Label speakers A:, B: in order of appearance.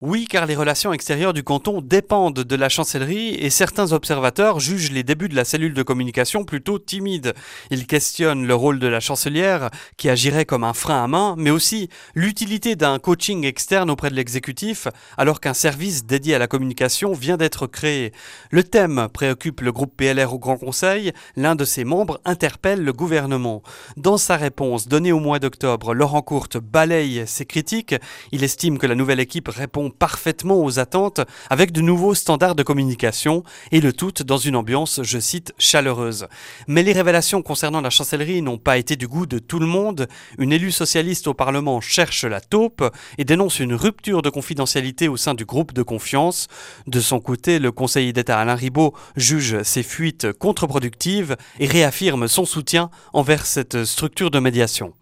A: Oui, car les relations extérieures du canton dépendent de la chancellerie et certains observateurs jugent les débuts de la cellule de communication plutôt timides. Ils questionnent le rôle de la chancelière, qui agirait comme un frein à main, mais aussi l'utilité d'un coaching externe auprès de l'exécutif, alors qu'un service dédié à la communication vient d'être créé. Le thème préoccupe le groupe PLR au Grand Conseil. L'un de ses membres interpelle le gouvernement. Dans sa réponse donnée au mois d'octobre, Laurent Courte balaye ses critiques. Il estime que la nouvelle équipe répond parfaitement aux attentes avec de nouveaux standards de communication et le tout dans une ambiance, je cite, chaleureuse. Mais les révélations concernant la chancellerie n'ont pas été du goût de tout le monde. Une élue socialiste au Parlement cherche la taupe et dénonce une rupture de confidentialité au sein du groupe de confiance. De son côté, le conseiller d'État Alain Ribaud juge ces fuites contre-productives et réaffirme son soutien envers cette structure de médiation.